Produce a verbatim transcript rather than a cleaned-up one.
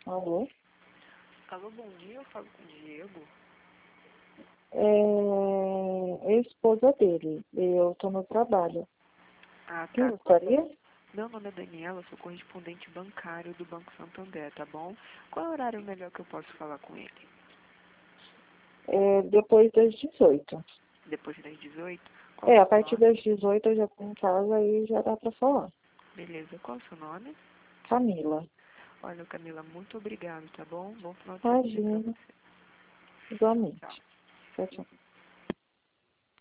Alô? Alô, bom dia, eu falo com o Diego. É, é a esposa dele. Eu estou no trabalho. Ah, Quem tá. gostaria? Meu nome é Daniela, sou correspondente bancário do Banco Santander, tá bom? Qual é o horário melhor que eu posso falar com ele? É, depois das dezoito. Depois das dezoito? Qual É, o a seu partir nome? das dezoito eu já estou em casa e já dá para falar. Beleza, qual é o seu nome? Camila. Olha, Camila, muito obrigado, tá bom? Bom final de semana pra Imagina. você. Tchau. Igualmente. Tchau, tchau.